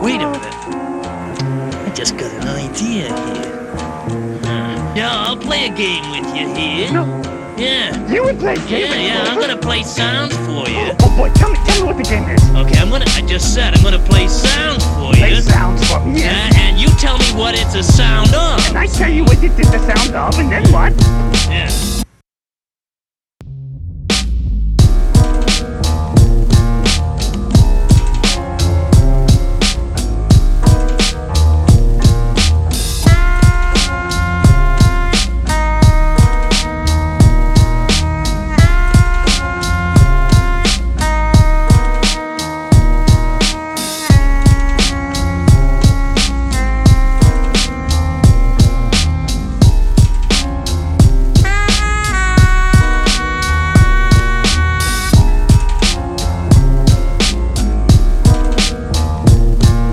wait a minute. I just got an idea here. Yeah, I'll play a game with you here. No. Yeah. You would play games? Yeah, I'm gonna play sounds for you. Oh boy, tell me what the game is. Okay, I just said I'm gonna play sounds for you. Play sounds for me. And you tell me what it's a sound of. And I tell you what it is the sound of, and then what? Yeah.